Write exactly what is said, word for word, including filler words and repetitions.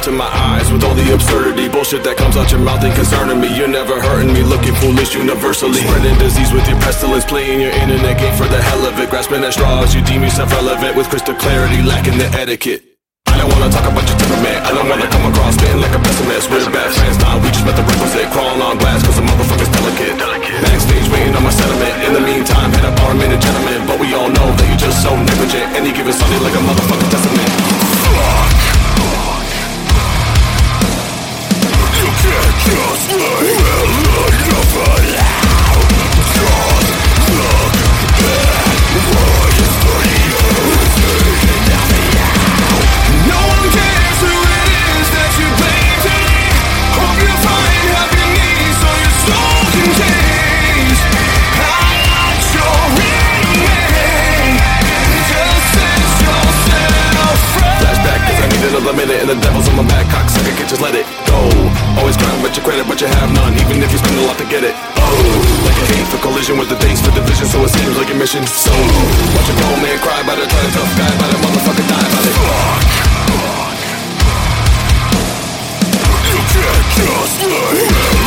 to my eyes with all the absurdity. Bullshit that comes out your mouth ain't concerning me. You're never hurting me, looking foolish universally. Spreading disease with your pestilence, playing your internet game for the hell of it. Grasping at straws, you deem yourself relevant with crystal clarity, lacking the etiquette. I don't wanna talk about your temperament. I don't wanna come across spitting like a pessimist. We're bad friends, nah, we just met the requisite. Crawling on glass cause the motherfucker's delicate. Backstage waiting on my sentiment. In the meantime, had a bar made a gentleman. But we all know that you're just so negligent. Any given Sunday like a motherfucking testament. Fuck. You can't just play with your life. Just look back. What is for you? No one cares who it is that you blame today. Hope you find happiness so your soul contains. I'm not your enemy. Just set yourself free. Flashback cause I need another minute and the devil's on my back. Cocksucker can't just let it go. Always crying about your credit but you have none, even if you spend a lot to get it. Oh, like a hate for collision with the dates for division. So it seems like your mission. So watch a grown man cry by the try to tough guy by the motherfucker die by the fuck. You can't just play.